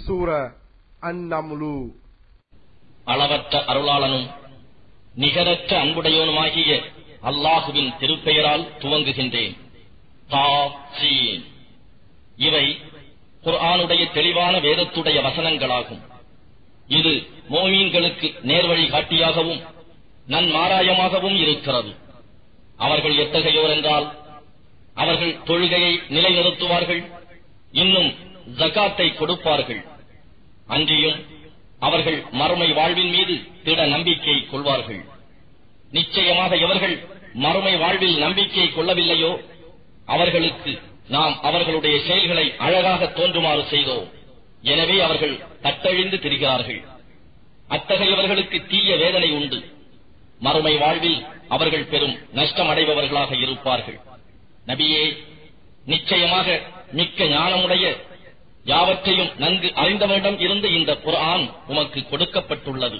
சூரா அன்-நம்லு. அளவற்ற அருளாளனும் நிகரற்ற அன்புடையவனுமாகிய அல்லாஹுவின் திருப்பெயரால் துவங்குகின்றேன். தாசீன். இவை குர்ஆனுடைய தெளிவான வேதத்துடைய வசனங்களாகும். இது மோமீன்களுக்கு நேர்வழி காட்டியாகவும் நன்மாராயமாகவும் இருக்கிறது. அவர்கள் எத்தகையோர் என்றால், அவர்கள் தொழுகையை நிலைநிறுத்துவார்கள், இன்னும் ஜகாத்தை கொடுப்பார்கள். அன்றியும் அவர்கள் மறுமை வாழ்வின் மீது திட நம்பிக்கை கொள்வார்கள். நிச்சயமாக எவர்கள் மறுமை வாழ்வில் நம்பிக்கை கொள்ளவில்லையோ அவர்களுக்கு நாம் அவர்களுடைய செயல்களை அழகாக தோன்றுமாறு செய்தோம். எனவே அவர்கள் தட்டழிந்து திரிகிறார்கள். அத்தகையவர்களுக்கு தீய வேதனை உண்டு. மறுமை வாழ்வில் அவர்கள் பெரும் நஷ்டமடைபவர்களாக இருப்பார்கள். நபியே, நிச்சயமாக மிக்க ஞானமுடைய யாவற்றையும் நன்கு அறிந்தவனிடம் இருந்து இந்த குர்ஆன் உமக்கு கொடுக்கப்பட்டுள்ளது.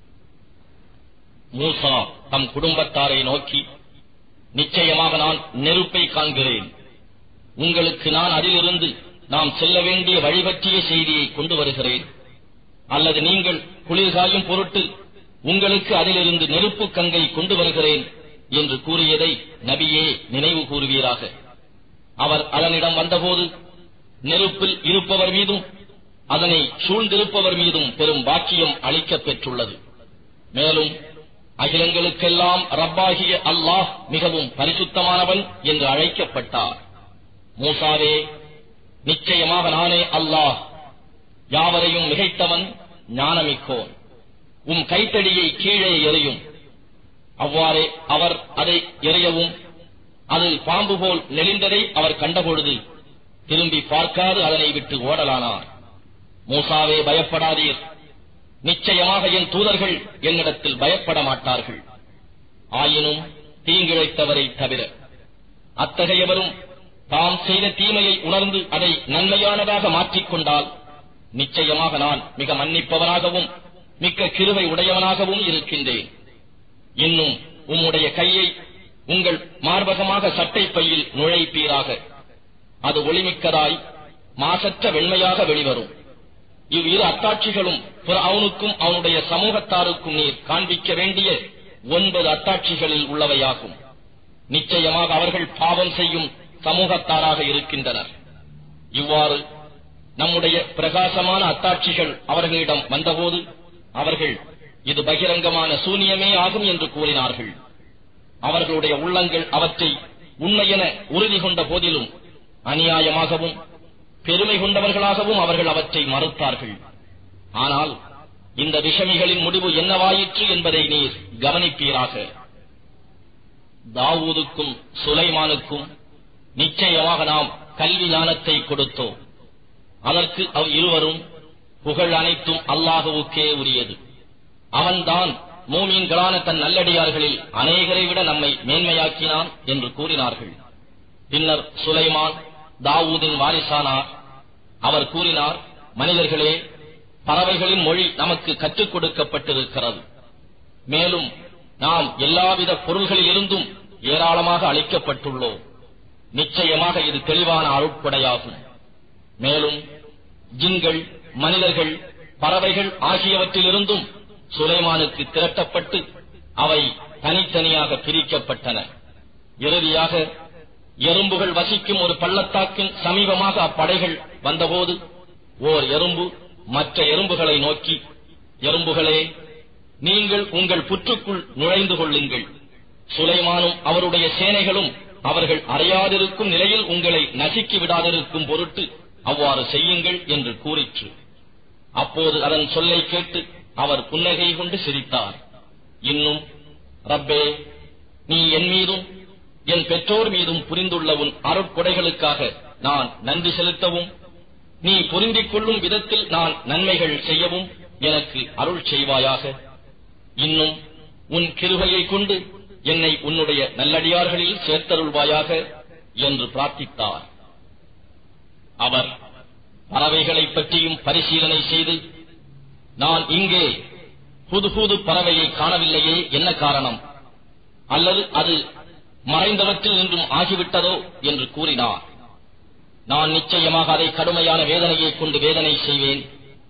மூசா தம் குடும்பத்தாரை நோக்கி, நிச்சயமாக நான் நெருப்பை காண்கிறேன். உங்களுக்கு நான் அதிலிருந்து நாம் செல்ல வேண்டிய வழிபற்றிய செய்தியை கொண்டு வருகிறேன். அல்லது நீங்கள் குளிர்காயும் பொருட்டு உங்களுக்கு அதிலிருந்து நெருப்பு கங்கை கொண்டு வருகிறேன் என்று கூறியதை நபியே நினைவு கூறுவீராக. அவர் அதனிடம் வந்தபோது நெருப்பில் இருப்பவர் மீதும் அதனை சூழ்ந்திருப்பவர் மீதும் பெரும் பாக்கியம் அளிக்கப் பெற்றுள்ளது. மேலும் அகிலங்களுக்கெல்லாம் ரப்பாகிய அல்லாஹ் மிகவும் பரிசுத்தமானவன் என்று அழைக்கப்பட்டார். மூசாவே, நிச்சயமாக நானே அல்லாஹ், யாவரையும் மிகைத்தவன், ஞானமிக்கோன். உம் கைத்தடியை கீழே எறியும். அவ்வாறே அவர் அதை எறியவும் அது பாம்பு போல் நெளிந்ததை அவர் கண்டபொழுது திரும்பி பார்க்காது அதனை விட்டு ஓடலானார். மூசாவே, பயப்படாதீர். நிச்சயமாக என் தூதர்கள் என்னிடத்தில் பயப்பட மாட்டார்கள். ஆயினும் தீங்கிழைத்தவரை தவிர. அத்தகையவரும் தாம் செய்த தீமையை உணர்ந்து அதை நன்மையானதாக மாற்றிக்கொண்டால் நிச்சயமாக நான் மிக மன்னிப்பவனாகவும் மிக்க கிருபை உடையவனாகவும் இருக்கின்றேன். இன்னும் உம்முடைய கையை உங்கள் மார்பகமாக சட்டை பையில் நுழைப்பீராக. அது ஒளிமிக்கதாய் மாசற்ற வெண்மையாக வெளிவரும். இவ்விரு அத்தாட்சிகளும் ஃபிர்அவுனுக்கும் அவனுடைய சமூகத்தாருக்கும் நீர் காண்பிக்க வேண்டிய 9 அத்தாட்சிகளில் உள்ளவையாகும். நிச்சயமாக அவர்கள் பாவம் செய்யும் சமூகத்தாராக இருக்கின்றனர். இவ்வாறு நம்முடைய பிரகாசமான அத்தாட்சிகள் அவர்களிடம் வந்தபோது அவர்கள் இது பகிரங்கமான சூனியமே ஆகும் என்று கூறினார்கள். அவர்களுடைய உள்ளங்கள் அவற்றை உண்மையென உறுதி கொண்ட போதிலும் அநியாயமாகவும் பெருமை கொண்டவர்களாகவும் அவர்கள் அவற்றை மறுத்தார்கள். ஆனால் இந்த விஷமிகளின் முடிவு என்னவாயிற்று என்பதை நீர் கவனிப்பீராக. தாவூதுக்கும் சுலைமானுக்கும் நிச்சயமாக நாம் கல்வி ஞானத்தை கொடுத்தோம். அதற்கு இருவரும் புகழ் அனைத்தும் அல்லாஹுவுக்கே உரியது. அவன்தான் மூமீன்களான தன் நல்லடியார்களில் அநேகரை விட நம்மை மேன்மையாக்கினான் என்று கூறினார்கள். பின்னர் சுலைமான் தாவூதின் வாரிசானார். அவர் கூறினார், மனிதர்களே, பறவைகளின் மொழி நமக்கு கற்றுக் கொடுக்கப்பட்டிருக்கிறது. மேலும் நாம் எல்லாவித பொருள்களிலிருந்தும் ஏராளமாக அளிக்கப்பட்டுள்ளோம். நிச்சயமாக இது தெளிவான அருட்படையாகும். மேலும் ஜின்கள், மனிதர்கள், பறவைகள் ஆகியவற்றிலிருந்தும் சுலைமானுக்கு திரட்டப்பட்டு அவை தனித்தனியாக பிரிக்கப்பட்டன. இறுதியாக எறும்புகள் வசிக்கும் ஒரு பள்ளத்தாக்கின் சமீபமாக அப்படைகள் வந்தபோது ஓர் எறும்பு மற்ற எறும்புகளை நோக்கி, எறும்புகளே, நீங்கள் உங்கள் புற்றுக்குள் நுழைந்து கொள்ளுங்கள். சுலைமானும் அவருடைய சேனைகளும் அவர்கள் அறியாதிருக்கும் நிலையில் உங்களை நசுக்கி விடாதிருக்கும் பொருட்டு அவ்வாறு செய்யுங்கள் என்று கூறிற்று. அப்போது அதன் சொல்லை கேட்டு அவர் புன்னகை கொண்டு சிரித்தார். இன்னும், ரப்பே, நீ என் மீதும் என் பெற்றோர் மீதும் புரிந்துள்ள உன் அருட்கொடைகளுக்காக நான் நன்றி செலுத்தவும், நீ புரிந்திக் கொள்ளும் விதத்தில் நான் நன்மைகள் செய்யவும் எனக்கு அருள் செய்வாயாக. இன்னும் உன் கிருபையை கொண்டு என்னை உன்னுடைய நல்லடியார்களில் சேர்த்தருள்வாயாக என்று பிரார்த்தித்தார். அவர் பறவைகளைப் பற்றியும் பரிசீலனை செய்து, நான் இங்கே புது புது பறவையை காணவில்லையே, என்ன காரணம்? அல்லது அது மறைந்தவற்றில் நின்றும் ஆகிவிட்டதோ என்று கூறினார். நான் நிச்சயமாக அதை கடுமையான வேதனையை கொண்டு வேதனை செய்வேன்.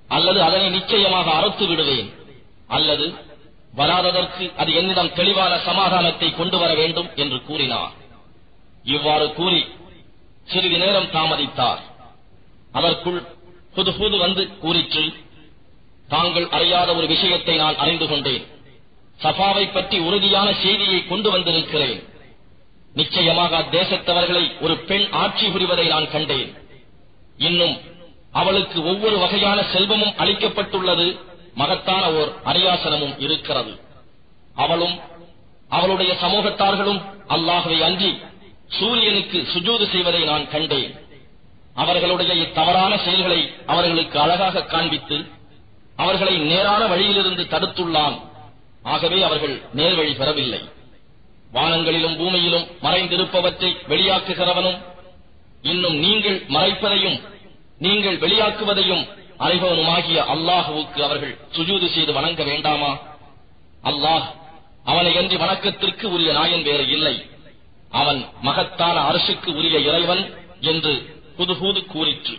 அல்லது அதனை நிச்சயமாக அறுத்து விடுவேன், அல்லது வராததற்கு அது என்னிடம் தெளிவான சமாதானத்தை கொண்டு வர வேண்டும் என்று கூறினார். இவ்வாறு கூறி சிறிது நேரம் தாமதித்தார். அதற்குள் புது வந்து கூறிற்று, தாங்கள் அறியாத ஒரு விஷயத்தை நான் அறிந்து கொண்டேன். சஃபாவை பற்றி உறுதியான செய்தியை கொண்டு வந்திருக்கிறேன். நிச்சயமாக அத்தேசத்தவர்களை ஒரு பெண் ஆட்சி புரிவதை நான் கண்டேன். இன்னும் அவளுக்கு ஒவ்வொரு வகையான செல்வமும் அளிக்கப்பட்டுள்ளது, மகத்தான ஓர் அரியாசனமும் இருக்கிறது. அவளும் அவளுடைய சமூகத்தார்களும் அல்லாஹ்வை அன்றி சூரியனுக்கு சுஜூது செய்வதை நான் கண்டேன். அவர்களுடைய இத்தவறான செயல்களை அவர்களுக்கு அழகாக காண்பித்து அவர்களை நேரான வழியிலிருந்து தடுத்துள்ளான். ஆகவே அவர்கள் நேர்வழி பெறவில்லை. வானங்களிலும் பூமியிலும் மறைந்திருப்பவற்றை வெளியாக்குகிறவனும் இன்னும் நீங்கள் மறைப்பதையும் நீங்கள் வெளியாக்குவதையும் அறிபவனுமாகிய அல்லாஹுவுக்கு அவர்கள் சுஜூது செய்து வணங்க வேண்டாமா? அல்லாஹ் அவனை அன்றி வணக்கத்திற்கு உரிய நாயன் வேறு இல்லை. அவன் மகத்தான அரசுக்கு உரிய இறைவன் என்று புதுபூது கூறிற்று.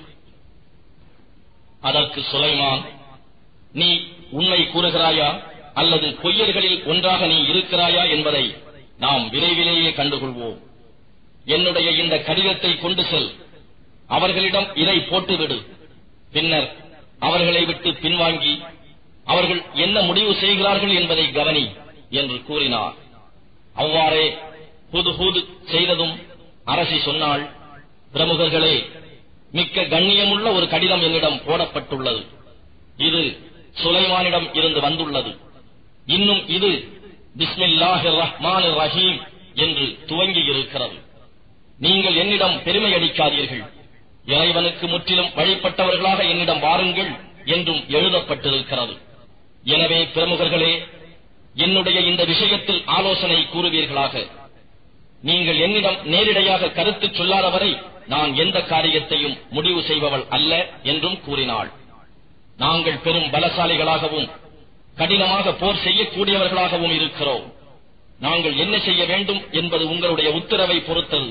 அதற்கு சுலைமான், நீ உண்மை கூறுகிறாயா அல்லது பொய்யர்களில் ஒன்றாக நீ இருக்கிறாயா என்பதை நாம் விரைவிலேயே கண்டுகொள்வோம். என்னுடைய இந்த கடிதத்தை கொண்டு செல், அவர்களிடம் இதை போட்டுவிடு. பின்னர் அவர்களை விட்டு பின்வாங்கி அவர்கள் என்ன முடிவு செய்கிறார்கள் என்பதை கவனி என்று கூறினார். அவ்வாறே புது செய்ததும் அரசி சொன்னாள், பிரமுகர்களே, மிக்க கண்ணியமுள்ள ஒரு கடிதம் என்னிடம் போடப்பட்டுள்ளது. இது சுலைமானிடம் இருந்து வந்துள்ளது. இன்னும் இது பிஸ்மில்லாஹிர் ரஹ்மானிர் ரஹீம் என்று துவங்கி இருக்கிறது. நீங்கள் என்னிடம் பெருமை அடிக்காதீர்கள், இறைவனுக்கு முற்றிலும் வழிபட்டவர்களாக என்னிடம் வாருங்கள் என்றும் எழுதப்பட்டிருக்கிறது. எனவே பிரமுகர்களே, என்னுடைய இந்த விஷயத்தில் ஆலோசனை கூறுவீர்களாக. நீங்கள் என்னிடம் நேரிடையாக கருத்து சொல்லாதவரை நான் எந்த காரியத்தையும் முடிவு செய்பவள் அல்ல என்றும் கூறினாள். நாங்கள் பெரும் பலசாலிகளாகவும் கடினமாக போர் செய்யக்கூடியவர்களாகவும் இருக்கிறோம். நாங்கள் என்ன செய்ய வேண்டும் என்பது உங்களுடைய உத்தரவை பொறுத்தது.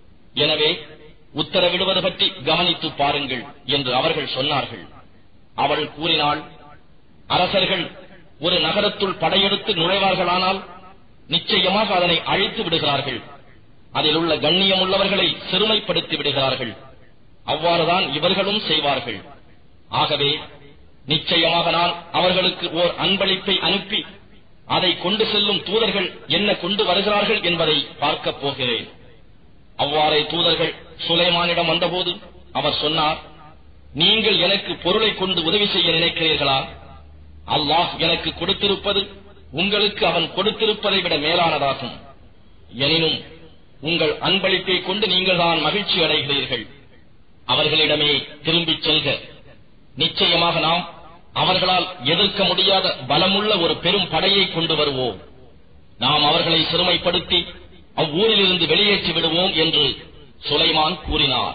எனவே உத்தரவிடுவது பற்றி கவனித்து பாருங்கள் என்று அவர்கள் சொன்னார்கள். அவள் கூறினாள், அரசர்கள் ஒரு நகரத்துள் படையெடுத்து நுழைவார்களானால் நிச்சயமாக அதனை அழித்து விடுகிறார்கள். அதில் உள்ள கண்ணியம் உள்ளவர்களை சிறுமைப்படுத்தி விடுகிறார்கள். அவ்வாறுதான் இவர்களும் செய்வார்கள். ஆகவே நிச்சயமாக நான் அவர்களுக்கு ஓர் அன்பளிப்பை அனுப்பி அதை கொண்டு செல்லும் தூதர்கள் என்ன கொண்டு வருகிறார்கள் என்பதை பார்க்கப் போகிறேன். அவ்வாறே தூதர்கள் சுலைமானிடம் வந்தபோது அவர் சொன்னார், நீங்கள் எனக்கு பொருளை கொண்டு உதவி செய்ய நினைக்கிறீர்களா? அல்லாஹ் எனக்கு கொடுத்திருப்பது உங்களுக்கு அவன் கொடுத்திருப்பதை விட மேலானதாகும். எனினும் உங்கள் அன்பளிப்பை கொண்டு நீங்கள் தான் மகிழ்ச்சி அடைகிறீர்கள். அவர்களிடமே திரும்பிச் செல்க. நிச்சயமாக நாம் அவர்களால் எதிர்க்க முடியாத பலமுள்ள ஒரு பெரும் படையை கொண்டு வருவோம். நாம் அவர்களை சிறுமைப்படுத்தி அவ்வூரிலிருந்து வெளியேற்றி விடுவோம் என்று சுலைமான் கூறினார்.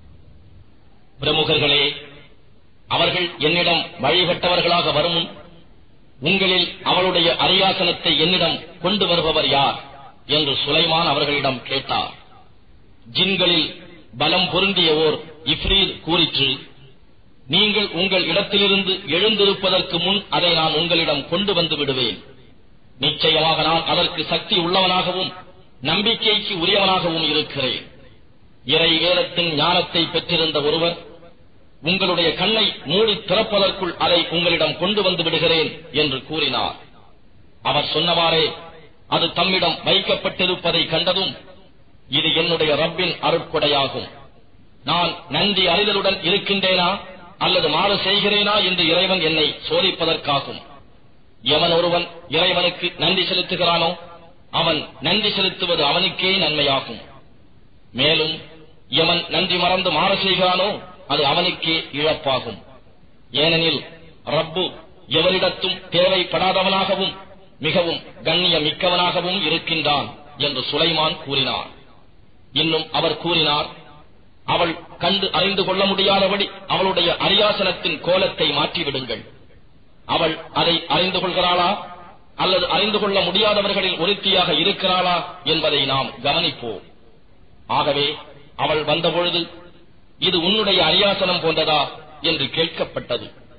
பிரமுகர்களே, அவர்கள் என்னிடம் வழிபட்டவர்களாக வரும் உங்களில் அவளுடைய அரியாசனத்தை என்னிடம் கொண்டு வருபவர் யார் என்று சுலைமான் அவர்களிடம் கேட்டார். ஜின்களில் பலம் பொருந்திய ஓர் இஃப்ரீத் கூறிற்று, நீங்கள் உங்கள் இடத்திலிருந்து எழுந்திருப்பதற்கு முன் அதை நான் உங்களிடம் கொண்டு வந்து விடுவேன். நிச்சயமாக நான் அதற்கு சக்தி உள்ளவனாகவும் நம்பிக்கைக்கு உரியவனாகவும் இருக்கிறேன். இறை வேதத்தின் ஞானத்தை பெற்றிருந்த ஒருவர் உங்களுடைய கண்ணை மூடி திறப்பதற்குள் அதை உங்களிடம் கொண்டு வந்து விடுகிறேன் என்று கூறினார். அவர் சொன்னவாறே அது தம்மிடம் வைக்கப்பட்டிருப்பதை கண்டதும், இது என்னுடைய ரப்பின் அருட்கொடையாகும், நான் நன்றி அறிதலுடன் இருக்கின்றேனா அல்லது மாறு செய்கிறேனா என்று இறைவன் என்னை சோதிப்பதற்காகும். எவன் ஒருவன் இறைவனுக்கு நன்றி செலுத்துகிறானோ அவன் நன்றி செலுத்துவது அவனுக்கே நன்மையாகும். மேலும் எவன் நன்றி மறந்து மாறு செய்கிறானோ அது அவனுக்கே இழப்பாகும். ஏனெனில் ரப்பு எவரிடத்தும் தேவைப்படாதவனாகவும் மிகவும் கண்ணியமிக்கவனாகவும் இருக்கின்றான் என்று சுலைமான் கூறினார். இன்னும் அவர் கூறினார், அவள் கண்டு அறிந்து கொள்ள முடியாதபடி அவளுடைய அரியாசனத்தின் கோலத்தை மாற்றிவிடுங்கள். அவள் அதை அறிந்து கொள்கிறாளா அல்லது அறிந்து கொள்ள முடியாதவர்களில் ஒருத்தியாக இருக்கிறாளா என்பதை நாம் கவனிப்போம். ஆகவே அவள் வந்தபொழுது, இது உன்னுடைய அரியாசனம் போன்றதா என்று கேட்கப்பட்டது.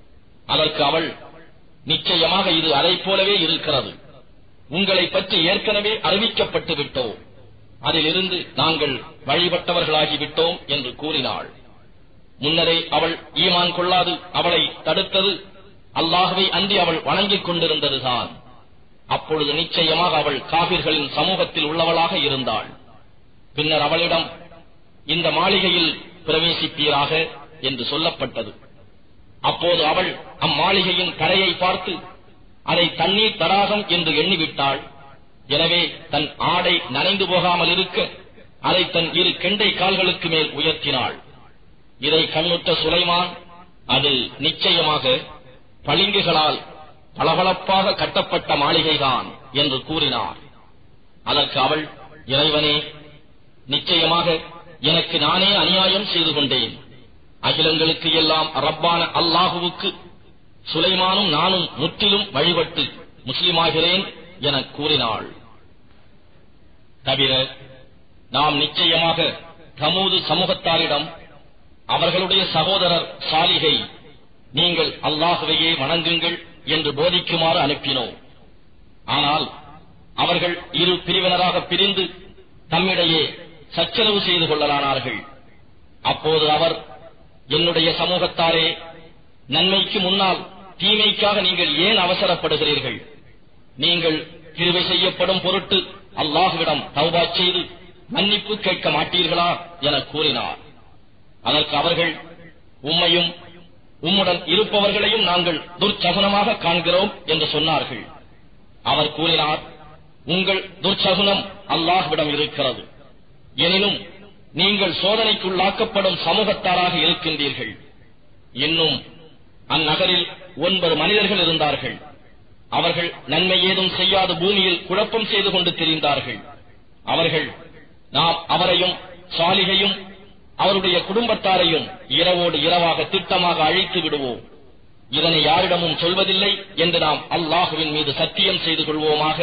அதற்கு அவள், நிச்சயமாக இது அதைப் போலவே இருக்கிறது. உங்களை பற்றி ஏற்கனவே அறிவிக்கப்பட்டு விட்டோம். அதிலிருந்து நாங்கள் வழிபட்டவர்களாகிவிட்டோம் என்று கூறினாள். முன்னரே அவள் ஈமான் கொள்ளாது அவளை தடுத்தது அல்லாஹ்வை அன்றி அவள் வணங்கிக் கொண்டிருந்ததுதான். அப்பொழுது நிச்சயமாக அவள் காபிர்களின் சமூகத்தில் உள்ளவளாக இருந்தாள். பின்னர் அவளிடம், இந்த மாளிகையில் பிரவேசிப்பீராக என்று சொல்லப்பட்டது. அப்போது அவள் அம்மாளிகையின் கரையை பார்த்து அதை தண்ணீர் தடாகம் என்று எண்ணிவிட்டாள். எனவே தன் ஆடை நனைந்து போகாமல் இருக்க அதை தன் இரு கெண்டை கால்களுக்கு மேல் உயர்த்தினாள். இதை கண்ணுற்ற சுலைமான், அது நிச்சயமாக பளிங்குகளால் பளபளப்பாக கட்டப்பட்ட மாளிகைதான் என்று கூறினார். அதற்கு அவள், இறைவனே, நிச்சயமாக எனக்கு நானே அநியாயம் செய்து கொண்டேன். அகிலங்களுக்கு எல்லாம் ரப்பான அல்லாஹுவுக்கு சுலைமானும் நானும் முற்றிலும் வழிபட்டு முஸ்லிமாகிறேன் என கூறினாள். தவிர நாம் நிச்சயமாக தமூது சமூகத்தாரிடம் அவர்களுடைய சகோதரர் சாலிகை, நீங்கள் அல்லாஹுவையே வணங்குங்கள் என்று போதிக்குமாறு அனுப்பினோம். ஆனால் அவர்கள் இரு பிரிவினராக பிரிந்து தம்மிடையே சச்சரவு செய்து கொள்ளலானார்கள். அப்போது அவர், என்னுடைய சமூகத்தாரே, நன்மைக்கு முன்னால் தீமைக்காக நீங்கள் ஏன் அவசரப்படுகிறீர்கள்? நீங்கள் கிருபை செய்யப்படும் பொருட்டு அல்லாஹ்விடம் தௌபா செய்து மன்னிப்பு கேட்க மாட்டீர்களா என கூறினார். அதற்கு அவர்கள், உம்மையும் உம்முடன் இருப்பவர்களையும் நாங்கள் துர்ச்சகுனமாக காண்கிறோம் என்று சொன்னார்கள். அவர் கூறினார், உங்கள் துர்ச்சகுனம் அல்லாஹ்விடம் இருக்கிறது. எனினும் நீங்கள் சோதனைக்குள்ளாக்கப்படும் சமூகத்தாராக இருக்கின்றீர்கள். இன்னும் அந்நகரில் 9 மனிதர்கள் இருந்தார்கள். அவர்கள் நன்மை ஏதும் செய்யாத பூமியில் குழப்பம் செய்து கொண்டு திரிந்தார்கள். அவர்கள், நாம் அவரையும் சாலிகையும் அவருடைய குடும்பத்தாரையும் இரவோடு இரவாக திட்டமாக அழித்து விடுவோம். இதனை யாரிடமும் சொல்வதில்லை என்று நாம் அல்லாஹுவின் மீது சத்தியம் செய்து கொள்வோமாக.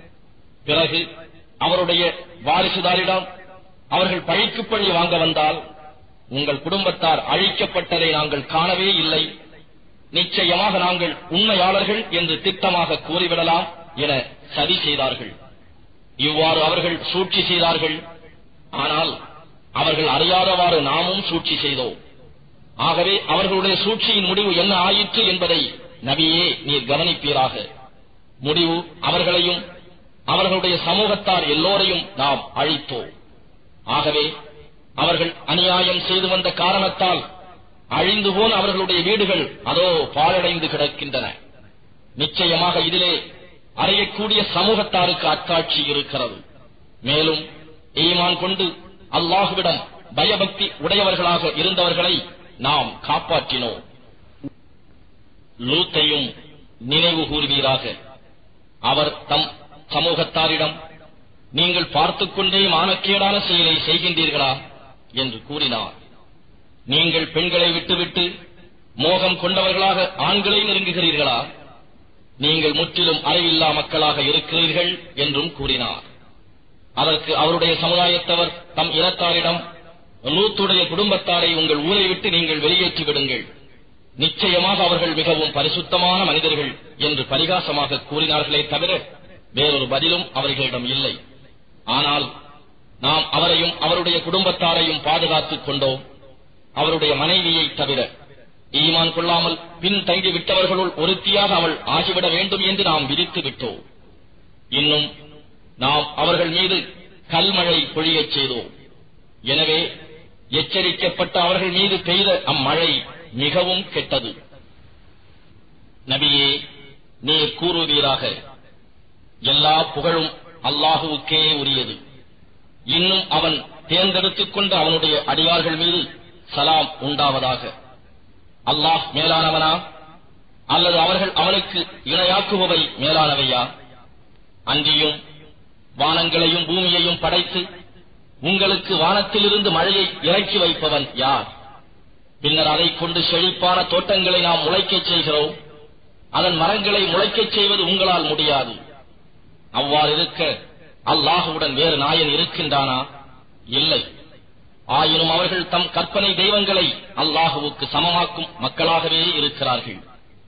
பிறகு அவருடைய வாரிசுதாரிடம் அவர்கள் பழிக்கு பழி வாங்க வந்தால், உங்கள் குடும்பத்தார் அழிக்கப்பட்டதை நாங்கள் காணவே இல்லை, நிச்சயமாக நாங்கள் உண்மையாளர்கள் என்று திட்டமாக கூறிவிடலாம் என சதி செய்தார்கள். இவ்வாறு அவர்கள் சூழ்ச்சி செய்தார்கள். ஆனால் அவர்கள் அறியாதவாறு நாமும் சூழ்ச்சி செய்தோம். ஆகவே அவர்களுடைய சூழ்ச்சியின் முடிவு என்ன ஆயிற்று என்பதை நபியே நீர் கவனிப்பீராக. முடிவு அவர்களையும் அவர்களுடைய சமூகத்தார் எல்லோரையும் நாம் அழித்தோம். ஆகவே அவர்கள் அநியாயம் செய்து வந்த காரணத்தால் அழிந்து போன அவர்களுடைய வீடுகள் அதோ பாழடைந்து கிடக்கின்றன. நிச்சயமாக இதிலே அறையக்கூடிய சமூகத்தாருக்கு அத்தாட்சி இருக்கிறது. மேலும் ஈமான் கொண்டு அல்லாஹுவிடம் பயபக்தி உடையவர்களாக இருந்தவர்களை நாம் காப்பாற்றினோம். லூத்தையும் நினைவு கூறுவீராக. அவர் தம் சமூகத்தாரிடம், நீங்கள் பார்த்துக் கொண்டே மானக்கேடான செயலை செய்கின்றீர்களா என்று கூறினார். நீங்கள் பெண்களை விட்டுவிட்டு மோகம் கொண்டவர்களாக ஆண்களை நெருங்குகிறீர்களா? நீங்கள் முற்றிலும் அறிவில்லா மக்களாக இருக்கிறீர்கள் என்றும் கூறினார். அதற்கு அவருடைய சமுதாயத்தவர் தம் இனத்தாரிடம், லூத்துடைய குடும்பத்தாரை உங்கள் ஊரை விட்டு நீங்கள் வெளியேற்றி விடுங்கள், நிச்சயமாக அவர்கள் மிகவும் பரிசுத்தமான மனிதர்கள் என்று பரிகாசமாக கூறினார்களே தவிர வேறொரு பதிலும் அவர்களிடம் இல்லை. ஆனால் நாம் அவரையும் அவருடைய குடும்பத்தாரையும் பாதுகாத்துக் கொண்டோம். அவருடைய மனைவியை தவிர ஈமான் கொள்ளாமல் பின் தங்கிவிட்டவர்களுள் ஒருத்தியாக அவள் ஆகிவிட வேண்டும் என்று நாம் விதித்து விட்டோம். இன்னும் நாம் அவர்கள் மீது கல்மழை பொழியச் செய்தோம். எனவே எச்சரிக்கப்பட்ட அவர்கள் மீது பெய்த அம்மழை மிகவும் கெட்டது. நபியே, நீர் கூறுவீராக, எல்லா புகழும் அல்லாஹுவுக்கே உரியது. இன்னும் அவன் தேர்ந்தெடுத்துக் கொண்ட அவனுடைய அடியார்கள் மீது சலாம் உண்டாவதாக. அல்லாஹ் மேலானவனா அல்லது அவர்கள் அவனுக்கு இணையாக்குபவை மேலானவையா? அன்றியும் வானங்களையும் பூமியையும் படைத்து உங்களுக்கு வானத்திலிருந்து மழையை இறக்கி வைப்பவன் யார்? பின்னர் அதைக் கொண்டு செழிப்பான தோட்டங்களை நாம் முளைக்கச் செய்கிறோம். அதன் மரங்களை முளைக்கச் செய்வது உங்களால் முடியாது. அவ்வாறு இருக்க அல்லாஹுவுடன் வேறு நாயன் இருக்கின்றானா? இல்லை. ஆயினும் அவர்கள் தம் கற்பனை தெய்வங்களை அல்லாஹுவுக்கு சமமாக்கும் மக்களாகவே இருக்கிறார்கள்.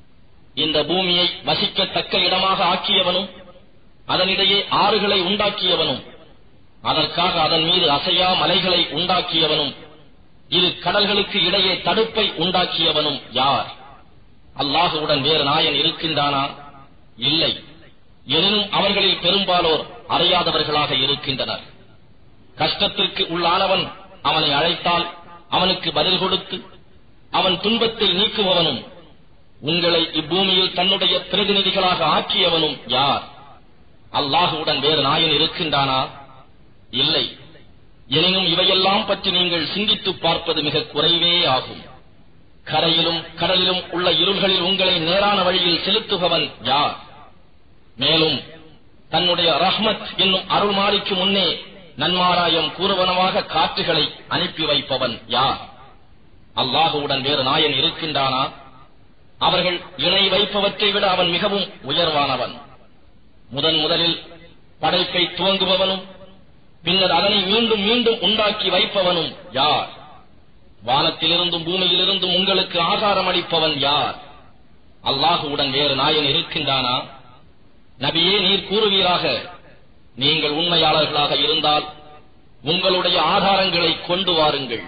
இந்த பூமியை வசிக்கத்தக்க இடமாக ஆக்கியவனும் அதனிடையே ஆறுகளை உண்டாக்கியவனும் அதற்காக அதன் மீது அசையா மலைகளை உண்டாக்கியவனும் இரு கடல்களுக்கு இடையே தடுப்பை உண்டாக்கியவனும் யார்? அல்லாஹுவுடன் வேறு நாயன் இருக்கின்றானா? இல்லை. எனினும் அவர்களில் பெரும்பாலோர் அறியாதவர்களாக இருக்கின்றனர். கஷ்டத்திற்கு உள்ளானவன் அவனை அழைத்தால் அவனுக்கு பதில் கொடுத்து அவன் துன்பத்தை நீக்குபவனும் உங்களை இப்பூமியில் தன்னுடைய பிரதிநிதிகளாக ஆக்கியவனும் யார்? அல்லாஹுவுடன் வேறு நாயன் இருக்கின்றானா? இல்லை. எனினும் இவையெல்லாம் பற்றி நீங்கள் சிந்தித்துப் பார்ப்பது மிக குறைவே ஆகும். கரையிலும் கடலிலும் உள்ள இருள்களில் உங்களை நேரான வழியில் செலுத்துபவன் யார்? மேலும் தன்னுடைய ரஹ்மத் என்னும் அருள்மாரிக்கு முன்னே நன்மாராயம் கூறுவனவாக காற்றுகளை அனுப்பி வைப்பவன் யார்? அல்லாஹுவுடன் வேறு நாயன் இருக்கின்றானா? அவர்கள் இணை வைப்பவற்றை விட அவன் மிகவும் உயர்வானவன். முதலில் படைப்பை துவங்குபவனும் பின்னர் அதனை மீண்டும் மீண்டும் உண்டாக்கி வைப்பவனும் யார்? வானத்திலிருந்தும் பூமியிலிருந்தும் உங்களுக்கு ஆகாரம் அளிப்பவன் யார்? அல்லாஹுவுடன் வேறு நாயன் இருக்கின்றானா? நபியே, நீர் கூறுவீராக, நீங்கள் உண்மையாளர்களாக இருந்தால் உங்களுடைய ஆதாரங்களை கொண்டு வாருங்கள்.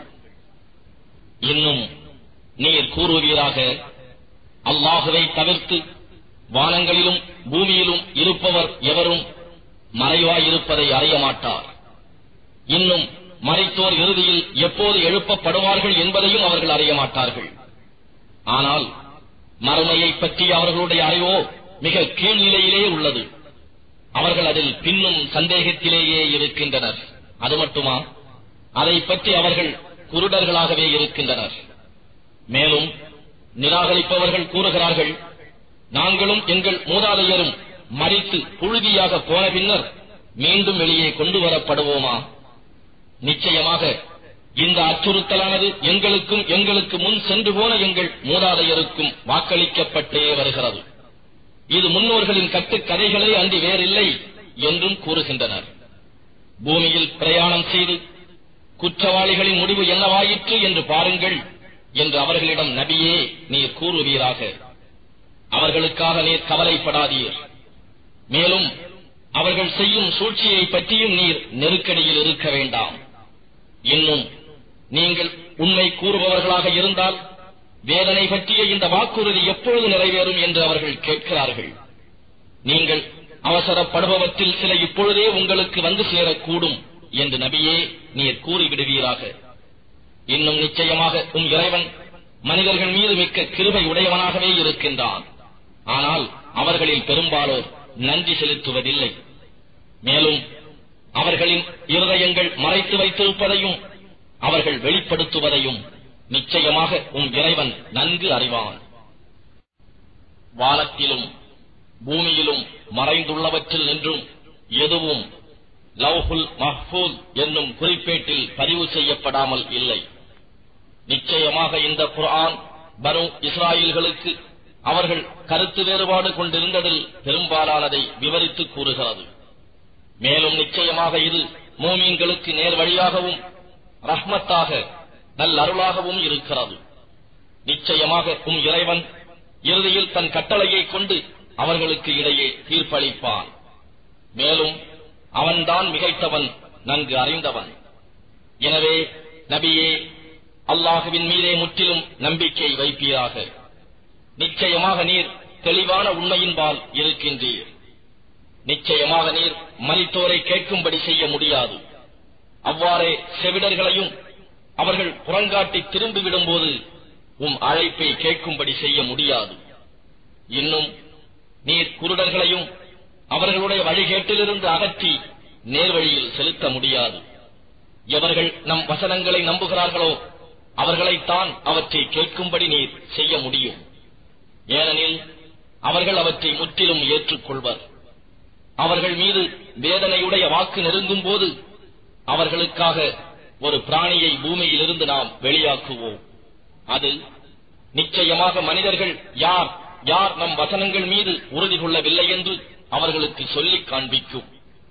இன்னும் நீர் கூறுவீராக, அல்லாஹுவை தவிர்த்து வானங்களிலும் பூமியிலும் இருப்பவர் எவரும் மறைவாயிருப்பதை அறிய மாட்டார். இன்னும் மரித்தோர் இறுதியில் எப்போது எழுப்பப்படுவார்கள் என்பதையும் அவர்கள் அறிய மாட்டார்கள். ஆனால் மறுமையை பற்றி அவர்களுடைய அறிவோ மிக கீழ்நிலையிலே உள்ளது. அவர்கள் அதில் பின்னும் சந்தேகத்திலேயே இருக்கின்றனர். அது மட்டுமா, அதை பற்றி அவர்கள் குருடர்களாகவே இருக்கின்றனர். மேலும் நிராகரிப்பவர்கள் கூறுகிறார்கள், நாங்களும் எங்கள் மூதாதையரும் மரித்து புழுதியாக போன பின்னர் மீண்டும் வெளியே கொண்டு வரப்படுவோமா? நிச்சயமாக இந்த அச்சுறுத்தலானது எங்களுக்கும் எங்களுக்கு முன் சென்று போன எங்கள் மூதாதையருக்கும் வாக்களிக்கப்பட்டே வருகிறது. இது முன்னோர்களின் கட்டுக்கதைகளே அன்றி வேறில்லை என்றும் கூறுகின்றனர். பூமியில் பிரயாணம் செய்து குற்றவாளிகளின் முடிவு என்னவாயிற்று என்று பாருங்கள் என்று அவர்களிடம் நபியே நீர் கூறுவீராக. அவர்களுக்காக நீர் கவலைப்படாதீர். மேலும் அவர்கள் செய்யும் சூழ்ச்சியை பற்றியும் நீர் நெருக்கடியில் இருக்க வேண்டாம். இன்னும் நீங்கள் உண்மை கூறுபவர்களாக இருந்தால் வேதனை பற்றிய இந்த வாக்குறுதி எப்பொழுது நிறைவேறும் என்று அவர்கள் கேட்கிறார்கள். நீங்கள் அவசரப்படுபவற்றில் சில இப்பொழுதே உங்களுக்கு வந்து சேரக்கூடும் என்று நபியே நீர் கூறிவிடுவீராக. இன்னும் நிச்சயமாக உம் இறைவன் மனிதர்கள் மீது மிக்க கிருபை உடையவனாகவே இருக்கின்றான். ஆனால் அவர்களில் பெரும்பாலோர் நன்றி செலுத்துவதில்லை. மேலும் அவர்களின் இருதயங்கள் மறைத்து வைத்திருப்பதையும் அவர்கள் வெளிப்படுத்துவதையும் நிச்சயமாக உம் இறைவன் நன்கு அறிவான். வானத்திலும் பூமியிலும் மறைந்துள்ளவற்றில் நின்றும் எதுவும் லவ்ஹுல் மஹ்ஃபூஸ் என்னும் குறிப்பேட்டில் பதிவு செய்யப்படாமல் இல்லை. நிச்சயமாக இந்த குர்ஆன் பனு இஸ்ராயீல்களுக்கு அவர்கள் கருத்து வேறுபாடு கொண்டிருந்ததில் பெரும்பாலானதை விவரித்து கூறுகிறது. மேலும் நிச்சயமாக இது மூமீன்களுக்கு நேர் வழியாகவும் ரஹ்மத்தாக நல்லருளாகவும் இருக்கிறது. நிச்சயமாக உம் இறைவன் இறுதியில் தன் கட்டளையை கொண்டு அவர்களுக்கு இடையே தீர்ப்பளிப்பான். மேலும் அவன்தான் மிகைத்தவன், நன்கு அறிந்தவன். எனவே நபியே, அல்லாஹுவின் மீதே முற்றிலும் நம்பிக்கை வைப்பீராக. நிச்சயமாக நீர் தெளிவான உண்மையின்பால் இருக்கின்றீர். நிச்சயமாக நீர் மரித்தோரை கேட்கும்படி செய்ய முடியாது. அவ்வாறே செவிடர்களையும் அவர்கள் புறங்காட்டி திரும்பிவிடும்போது உம் அழைப்பை கேட்கும்படி செய்ய முடியாது. இன்னும் நீர் குருடர்களையும் அவர்களுடைய வழிகேட்டிலிருந்து அகற்றி நேர்வழியில் செலுத்த முடியாது. எவர்கள் நம் வசனங்களை நம்புகிறார்களோ அவர்களைத்தான் அவற்றை கேட்கும்படி நீர் செய்ய முடியும். ஏனெனில் அவர்கள் அவற்றை முற்றிலும் ஏற்றுக்கொள்வர். அவர்கள் மீது வேதனையுடைய வாக்கு நெருங்கும் போது அவர்களுக்காக ஒரு பிராணியை பூமியிலிருந்து நாம் வெளியாக்குவோம். அது நிச்சயமாக மனிதர்கள் யார் யார் நம் வசனங்கள் மீது உறுதி கொள்ளவில்லை என்று அவர்களுக்கு சொல்லிக் காண்பிக்கும்.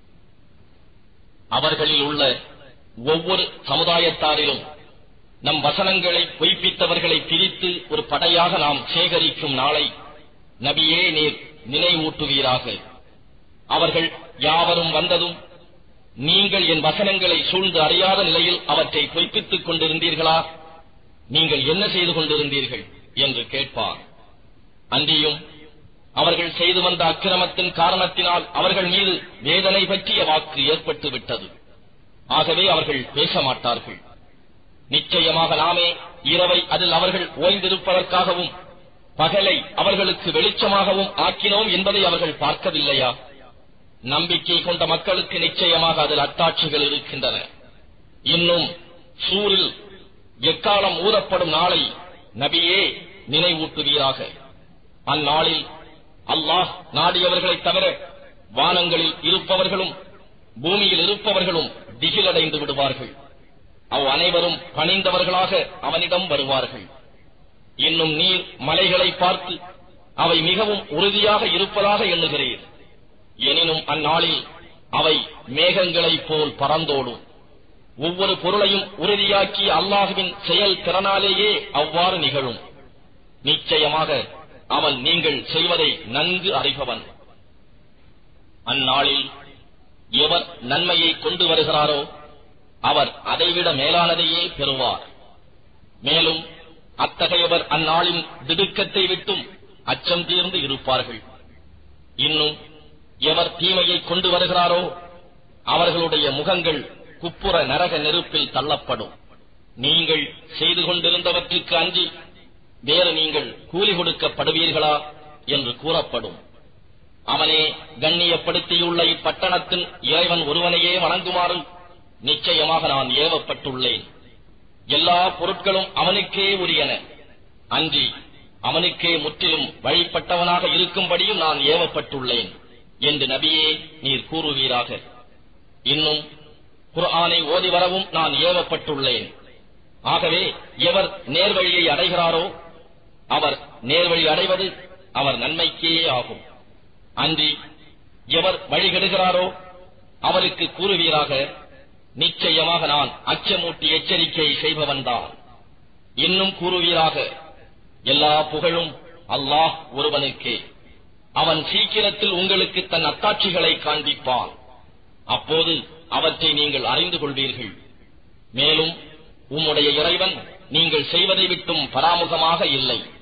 அவர்களில் உள்ள ஒவ்வொரு சமுதாயத்தாரிலும் நம் வசனங்களை பொய்ப்பித்தவர்களை பிரித்து ஒரு படையாக நாம் சேகரிக்கும் நாளை நபியே நீர் நினைவூட்டுவீராக. அவர்கள் யாவரும் வந்ததும் நீங்கள் என் வசனங்களை சூழ்ந்து அறியாத நிலையில் அவற்றை பொய்ப்பித்துக் கொண்டிருந்தீர்களா? நீங்கள் என்ன செய்து கொண்டிருந்தீர்கள் என்று கேட்பார். அன்றியும் அவர்கள் செய்து வந்த அக்கிரமத்தின் காரணத்தினால் அவர்கள் மீது வேதனை பற்றிய வாக்கு ஏற்பட்டு விட்டது. ஆகவே அவர்கள் பேச மாட்டார்கள். நிச்சயமாக நாமே இரவை அதில் அவர்கள் ஓய்ந்திருப்பதற்காகவும் பகலை அவர்களுக்கு வெளிச்சமாகவும் ஆக்கினோம் என்பதை அவர்கள் பார்க்கவில்லையா? நம்பிக்கை கொண்ட மக்களுக்கு நிச்சயமாக அதில் அத்தாட்சிகள் இருக்கின்றன. இன்னும் சூரில் எக்காலம் ஊதப்படும் நாளை நபியே நினைவூட்டுவீராக. அந்நாளில் அல்லாஹ் நாடியவர்களைத் தவிர வானங்களில் இருப்பவர்களும் பூமியில் இருப்பவர்களும் திகிலடைந்து விடுவார்கள். அனைவரும் பணிந்தவர்களாக அவனிடம் வருவார்கள். இன்னும் நீர் மலைகளை பார்த்து அவை மிகவும் உறுதியாக இருப்பதாக எண்ணுகிறீர். எனினும் அந்நாளில் அவை மேகங்களைப் போல் பறந்தோடும். ஒவ்வொரு பொருளையும் உறுதியாக்கி அல்லாஹுவின் செயல் திறனாலேயே அவ்வாறு நிகழும். நிச்சயமாக அவன் நீங்கள் செய்வதை நன்கு அறிபவன். அந்நாளில் எவர் நன்மையை கொண்டு வருகிறாரோ அவர் அதைவிட மேலானதையே பெறுவார். மேலும் அத்தகையவர் அந்நாளின் திடுக்கத்தை விட்டும் அச்சம் தீர்ந்து இருப்பார்கள். இன்னும் எவர் தீமையை கொண்டு வருகிறாரோ அவர்களுடைய முகங்கள் குப்புற நரக நெருப்பில் தள்ளப்படும். நீங்கள் செய்து கொண்டிருந்தவற்றுக்கு அஞ்சி வேறு நீங்கள் கூலி கொடுக்கப்படுவீர்களா என்று கூறப்படும். அவனே கண்ணியப்படுத்தியுள்ள இப்பட்டணத்தின் இறைவன் ஒருவனையே வணங்குமாறு நிச்சயமாக நான் ஏவப்பட்டுள்ளேன். எல்லா பொருட்களும் அவனுக்கே உரியன. அன்றி அவனுக்கே முற்றிலும் வழிபட்டவனாக இருக்கும்படியும் நான் ஏவப்பட்டுள்ளேன் என்று நபியே நீர் கூறுவீராக. இன்னும் குர்ஆனை ஓதி வரவும் நான் ஏவப்பட்டுள்ளேன். ஆகவே எவர் நேர்வழியை அடைகிறாரோ அவர் நேர்வழி அடைவது அவர் நன்மைக்கே ஆகும். அன்றி எவர் வழிகெடுகிறாரோ அவருக்கு கூறுவீராக, நிச்சயமாக நான் அச்சமூட்டி எச்சரிக்கை செய்பவன்தான். இன்னும் கூறுவீராக, எல்லா புகழும் அல்லாஹ் ஒருவனுக்கே. அவன் சீக்கிரத்தில் உங்களுக்கு தன் அத்தாட்சிகளை காண்பிப்பான். அப்போது அவற்றை நீங்கள் அறிந்து கொள்வீர்கள். மேலும் உம்முடைய இறைவன் நீங்கள் செய்வதை விட்டும் பராமுகமாக இல்லை.